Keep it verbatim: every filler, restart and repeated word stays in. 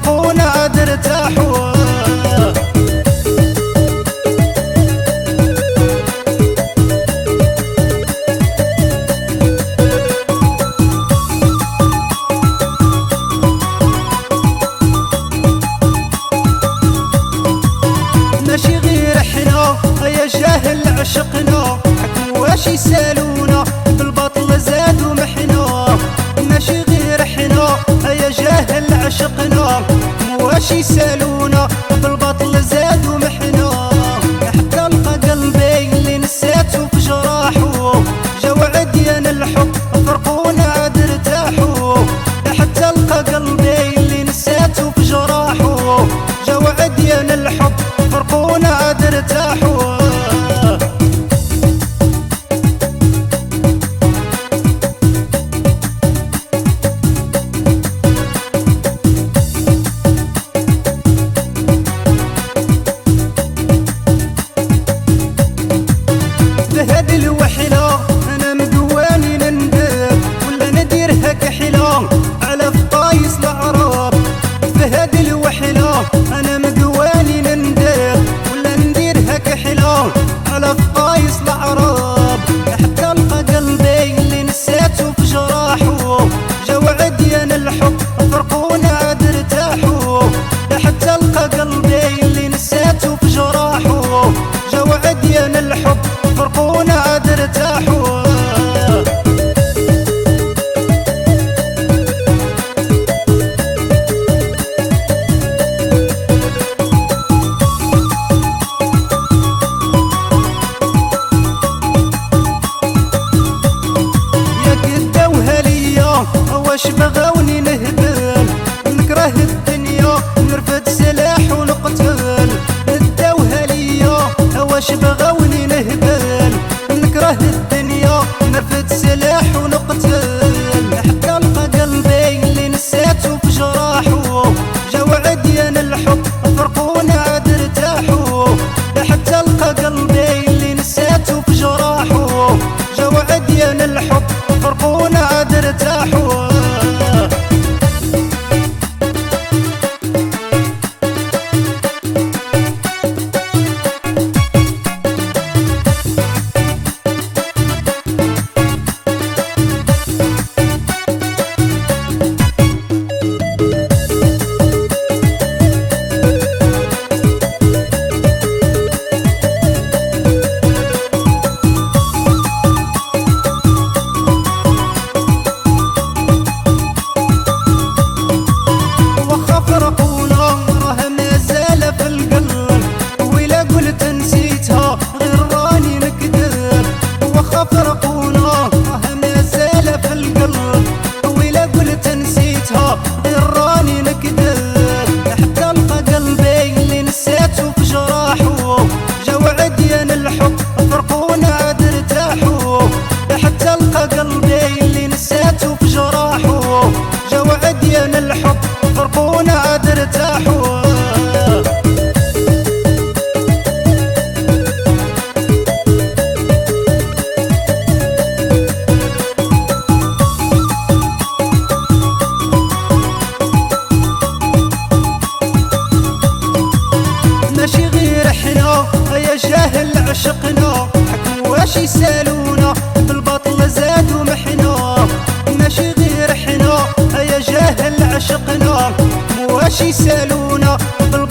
فرقونا عاد ارتاحوا. ماشي غير احنا يا جاهل عشقنا، حكموا واش يسالونا بالباطل زادوا محنا. ماشي غير احنا يا جاهل عشقنا، حكموا واش يسالونا بالباطل زادوا محنا. حتى لقى قلبي اللي نسيته في جراحه، جاو عديان الحب فرقونا عاد ارتاحوا. حتى لقى قلبي اللي نسيته في جراحه، جاو عديان الحب فرقونا عاد ارتاحوا. بهذه الوحلة أنا مقواني نندب، ولا نديرها كحلة على فطايس العرب. بهذه الوحلة أنا مقواني نندب، ولا نديرها كحلة على فطايس العرب. حتى لقى قلبي اللي نسيته في جراحه، جاو عديان الحب فرقونا عاد ارتاحوا. حتى لقى قلبي اللي نسيته في جراحه، جاو عديان الحب فرقونا عاد ارتاحوا. واش بغاوني نهبل نكره الدنيا، نرفد سلاح ونقتل. نداوها ليا واش بغاوني نهبل نكره الدنيا، نرفد سلاح ونقتل. حتى لقى قلبي اللي نسيته في جراحه، جاو عديان الحب فرقونا عاد ارتاحوا. حتى لقى قلبي اللي نسيته في جراحه، جاو عديان الحب فرقونا عاد ارتاحوا. الحب فرقونا عاد ارتاحوا. ماشي غير احنا يا جاهل عشقنا، حكموا واش يسالونا بالباطل زادوا محنا. ماشي غير احنا يا جاهل عشقنا، واش يسالونا